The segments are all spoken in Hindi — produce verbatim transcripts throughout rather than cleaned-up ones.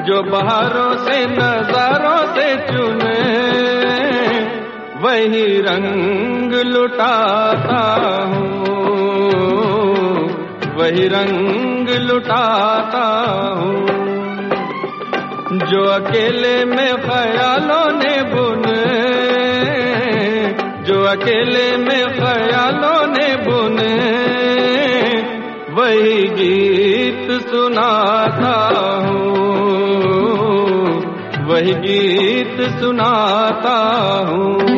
जो बहारों से नजारों से चुने वही रंग लुटाता हूँ, वही रंग लुटाता हूँ। जो अकेले में ख्यालों ने बुने, जो अकेले में ख्यालों ने बुने वही गीत सुनाता हूँ, वही गीत सुनाता हूँ।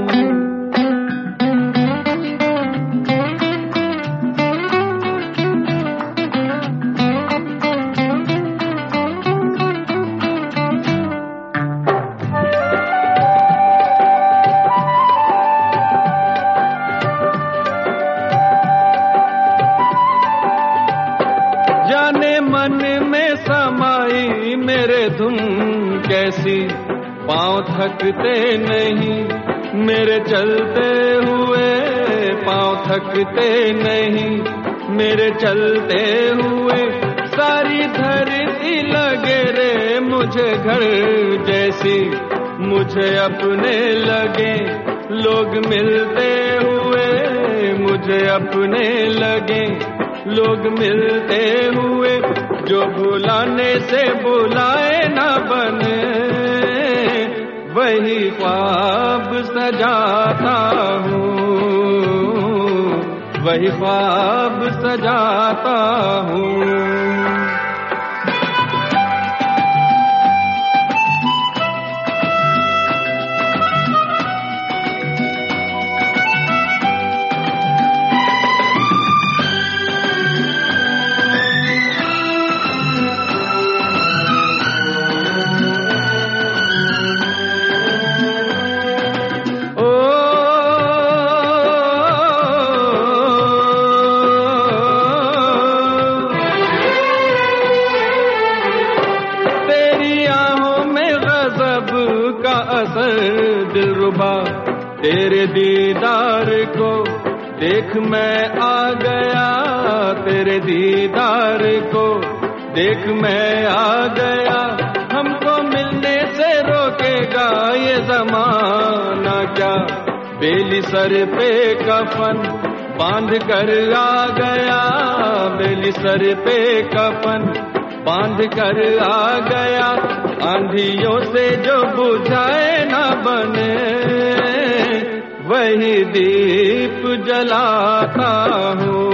जाने मन में समाई मेरे धुन कैसी, पाँव थकते नहीं मेरे चलते हुए, पाँव थकते नहीं मेरे चलते हुए। सारी धरती लगे रे मुझे घर जैसी, मुझे अपने लगे लोग मिलते हुए, मुझे अपने लगे लोग मिलते हुए। जो बुलाने से बुलाए ना बने वही ख्वाब सजाता हूँ, वही ख्वाब सजाता हूँ। का असर दिलरुबा, तेरे दीदार को देख मैं आ गया, तेरे दीदार को देख मैं आ गया। हमको मिलने से रोकेगा ये ज़माना क्या, बेली सर पे कफन बांध कर आ गया, बेली सर पे कफन बांध कर आ गया। आंधियों से जो बुझाए ना बने वही दीप जलाता हूँ,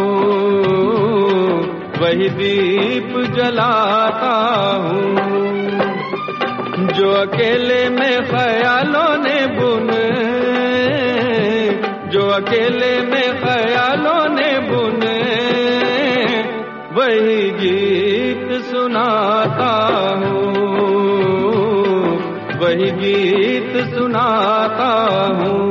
वही दीप जलाता हूँ। जो अकेले में ख्यालों ने बुने, जो अकेले में ख्यालों ने बुने वही गीत सुनाता हूँ, वही गीत सुनाता हूँ।